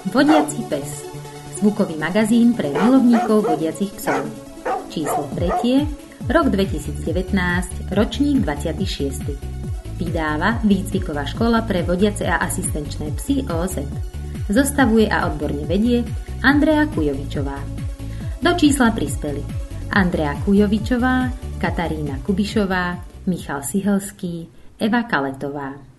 Vodiaci pes. Zvukový magazín pre milovníkov vodiacich psov. Číslo 3. Rok 2019, ročník 26. Vydáva Výcviková škola pre vodiace a asistenčné psy OZ. Zostavuje a odborne vedie Andrea Kujovičová. Do čísla prispeli Andrea Kujovičová, Katarína Kubišová, Michal Sihelský, Eva Kaletová.